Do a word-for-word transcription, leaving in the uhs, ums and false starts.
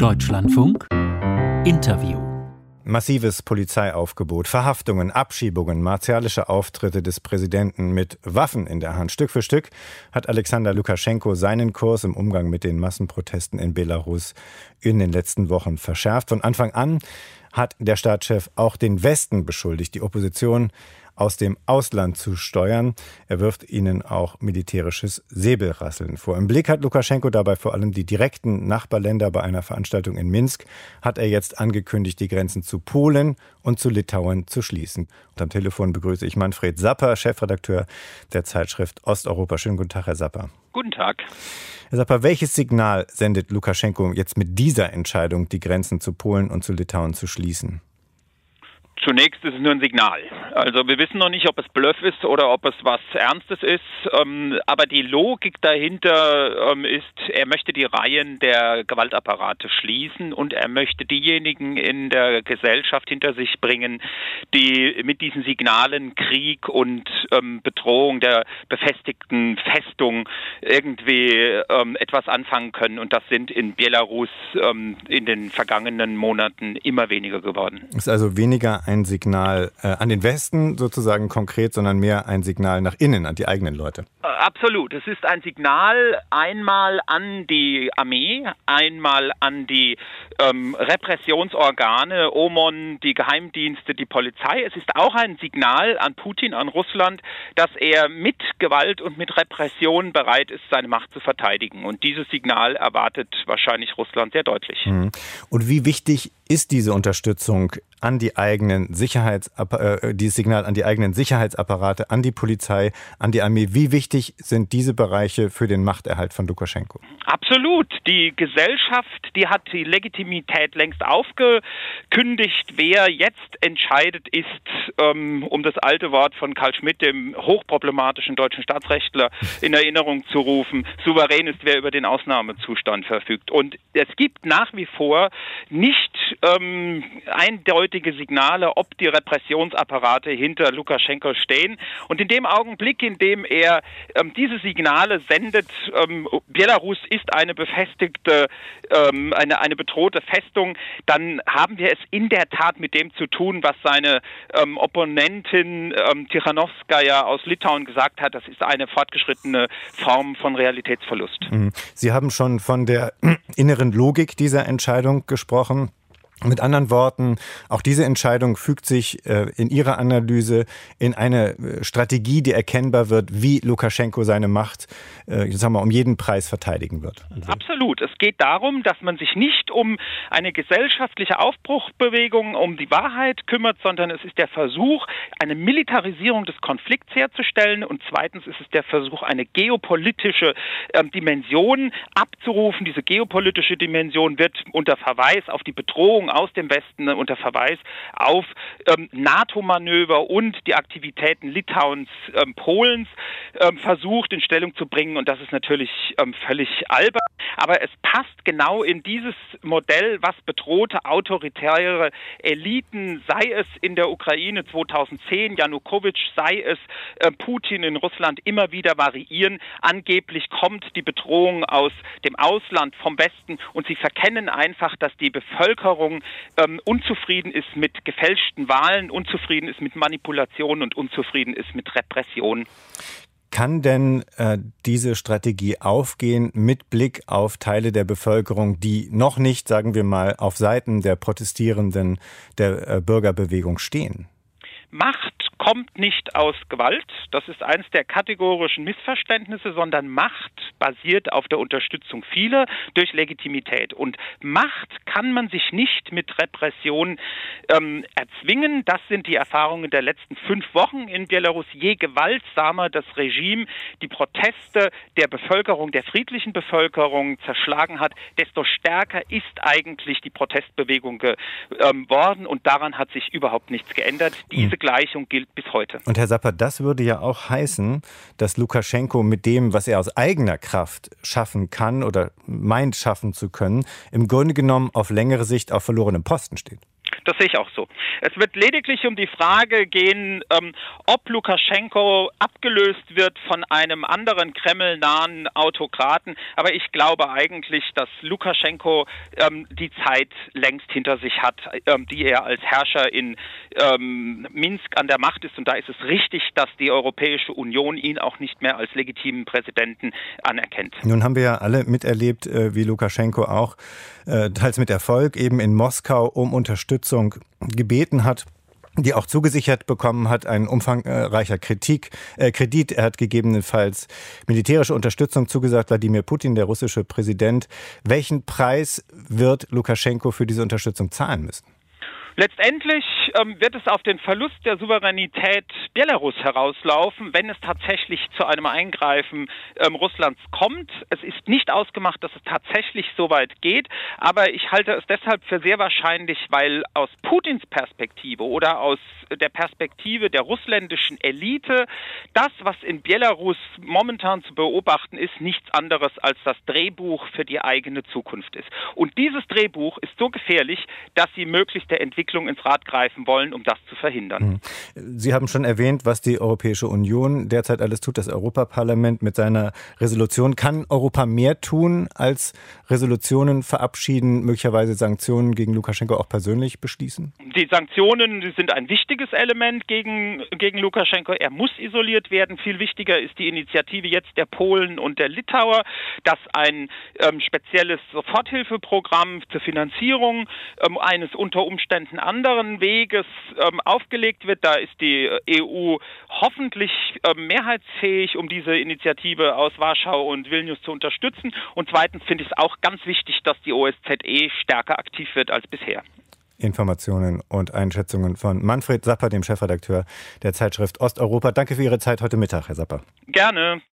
Deutschlandfunk Interview. Massives Polizeiaufgebot, Verhaftungen, Abschiebungen, martialische Auftritte des Präsidenten mit Waffen in der Hand. Stück für Stück hat Alexander Lukaschenko seinen Kurs im Umgang mit den Massenprotesten in Belarus in den letzten Wochen verschärft. Von Anfang an hat der Staatschef auch den Westen beschuldigt, die Opposition aus dem Ausland zu steuern. Er wirft ihnen auch militärisches Säbelrasseln vor. Im Blick hat Lukaschenko dabei vor allem die direkten Nachbarländer. Bei einer Veranstaltung in Minsk hat er jetzt angekündigt, die Grenzen zu Polen und zu Litauen zu schließen. Und am Telefon begrüße ich Manfred Sapper, Chefredakteur der Zeitschrift Osteuropa. Schönen guten Tag, Herr Sapper. Guten Tag. Herr Sapper, welches Signal sendet Lukaschenko jetzt mit dieser Entscheidung, die Grenzen zu Polen und zu Litauen zu schließen? Zunächst ist es nur ein Signal. Also wir wissen noch nicht, ob es Bluff ist oder ob es was Ernstes ist. Ähm, aber die Logik dahinter ähm, ist, er möchte die Reihen der Gewaltapparate schließen und er möchte diejenigen in der Gesellschaft hinter sich bringen, die mit diesen Signalen Krieg und ähm, Bedrohung der befestigten Festung irgendwie ähm, etwas anfangen können. Und das sind in Belarus ähm, in den vergangenen Monaten immer weniger geworden. Ist also weniger ein Signal äh, an den Westen sozusagen konkret, sondern mehr ein Signal nach innen, an die eigenen Leute. Absolut. Es ist ein Signal einmal an die Armee, einmal an die ähm, Repressionsorgane, O M O N, die Geheimdienste, die Polizei. Es ist auch ein Signal an Putin, an Russland, dass er mit Gewalt und mit Repression bereit ist, seine Macht zu verteidigen. Und dieses Signal erwartet wahrscheinlich Russland sehr deutlich. Mhm. Und wie wichtig ist diese Unterstützung an die eigenen Sicherheitsapp- äh, dieses Signal an die eigenen Sicherheitsapparate, an die Polizei, an die Armee? Wie wichtig sind diese Bereiche für den Machterhalt von Lukaschenko? Absolut. Die Gesellschaft, die hat die Legitimität längst aufgekündigt. Wer jetzt entscheidet, ist, ähm, um das alte Wort von Carl Schmitt, dem hochproblematischen deutschen Staatsrechtler, in Erinnerung zu rufen, souverän ist, wer über den Ausnahmezustand verfügt. Und es gibt nach wie vor nicht ähm, eindeutige Signale, ob die Repressionsapparate hinter Lukaschenko stehen. Und in dem Augenblick, in dem er ähm, diese Signale sendet, ähm, Belarus ist eine befestigte, ähm, eine, eine bedrohte Festung, dann haben wir es in der Tat mit dem zu tun, was seine ähm, Opponentin ähm, Tichanowskaja aus Litauen gesagt hat. Das ist eine fortgeschrittene Form von Realitätsverlust. Sie haben schon von der inneren Logik dieser Entscheidung gesprochen. Mit anderen Worten, auch diese Entscheidung fügt sich äh, in Ihrer Analyse in eine äh, Strategie, die erkennbar wird, wie Lukaschenko seine Macht äh, sagen wir, um jeden Preis verteidigen wird. Also. Absolut. Es geht darum, dass man sich nicht um eine gesellschaftliche Aufbruchbewegung, um die Wahrheit kümmert, sondern es ist der Versuch, eine Militarisierung des Konflikts herzustellen. Und zweitens ist es der Versuch, eine geopolitische äh, Dimension abzurufen. Diese geopolitische Dimension wird unter Verweis auf die Bedrohung aus dem Westen unter Verweis auf ähm, NATO-Manöver und die Aktivitäten Litauens, ähm, Polens ähm, versucht in Stellung zu bringen. Und das ist natürlich ähm, völlig albern. Aber es passt genau in dieses Modell, was bedrohte autoritäre Eliten, sei es in der Ukraine zweitausendzehn, Janukowitsch, sei es äh, Putin in Russland, immer wieder variieren. Angeblich kommt die Bedrohung aus dem Ausland, vom Westen, und sie verkennen einfach, dass die Bevölkerung ähm, unzufrieden ist mit gefälschten Wahlen, unzufrieden ist mit Manipulationen und unzufrieden ist mit Repression. Kann denn äh, diese Strategie aufgehen mit Blick auf Teile der Bevölkerung, die noch nicht, sagen wir mal, auf Seiten der Protestierenden der äh, Bürgerbewegung stehen? Macht kommt nicht aus Gewalt, das ist eines der kategorischen Missverständnisse, sondern Macht basiert auf der Unterstützung vieler durch Legitimität. Und Macht kann man sich nicht mit Repression ähm, erzwingen. Das sind die Erfahrungen der letzten fünf Wochen in Belarus. Je gewaltsamer das Regime die Proteste der Bevölkerung, der friedlichen Bevölkerung zerschlagen hat, desto stärker ist eigentlich die Protestbewegung geworden. Ähm, und daran hat sich überhaupt nichts geändert. Diese Gleichung gilt bis heute. Und Herr Sapper, das würde ja auch heißen, dass Lukaschenko mit dem, was er aus eigener Kraft schaffen kann oder meint schaffen zu können, im Grunde genommen auf längere Sicht auf verlorenem Posten steht. Das sehe ich auch so. Es wird lediglich um die Frage gehen, ähm, ob Lukaschenko abgelöst wird von einem anderen kremlnahen Autokraten. Aber ich glaube eigentlich, dass Lukaschenko ähm, die Zeit längst hinter sich hat, ähm, die er als Herrscher in ähm, Minsk an der Macht ist. Und da ist es richtig, dass die Europäische Union ihn auch nicht mehr als legitimen Präsidenten anerkennt. Nun haben wir ja alle miterlebt, wie Lukaschenko auch, teils mit Erfolg, eben in Moskau um Unterstützung gebeten hat, die auch zugesichert bekommen hat, ein umfangreicher Kritik, äh, Kredit. Er hat gegebenenfalls militärische Unterstützung zugesagt, Wladimir Putin, der russische Präsident. Welchen Preis wird Lukaschenko für diese Unterstützung zahlen müssen? Letztendlich ähm, wird es auf den Verlust der Souveränität Belarus herauslaufen, wenn es tatsächlich zu einem Eingreifen ähm, Russlands kommt. Es ist nicht ausgemacht, dass es tatsächlich so weit geht, aber ich halte es deshalb für sehr wahrscheinlich, weil aus Putins Perspektive oder aus der Perspektive der russländischen Elite das, was in Belarus momentan zu beobachten ist, nichts anderes als das Drehbuch für die eigene Zukunft ist. Und dieses Drehbuch ist so gefährlich, dass sie möglichst der Entwicklung ins Rad greifen wollen, um das zu verhindern. Sie haben schon erwähnt, was die Europäische Union derzeit alles tut, das Europaparlament mit seiner Resolution. Kann Europa mehr tun als Resolutionen verabschieden, möglicherweise Sanktionen gegen Lukaschenko auch persönlich beschließen? Die Sanktionen die sind ein wichtiges Element gegen, gegen Lukaschenko. Er muss isoliert werden. Viel wichtiger ist die Initiative jetzt der Polen und der Litauer, dass ein ähm, spezielles Soforthilfeprogramm zur Finanzierung ähm, eines unter Umständen anderen Weges ähm, aufgelegt wird. Da ist die E U hoffentlich ähm, mehrheitsfähig, um diese Initiative aus Warschau und Vilnius zu unterstützen. Und zweitens finde ich es auch ganz wichtig, dass die O S Z E stärker aktiv wird als bisher. Informationen und Einschätzungen von Manfred Sapper, dem Chefredakteur der Zeitschrift Osteuropa. Danke für Ihre Zeit heute Mittag, Herr Sapper. Gerne.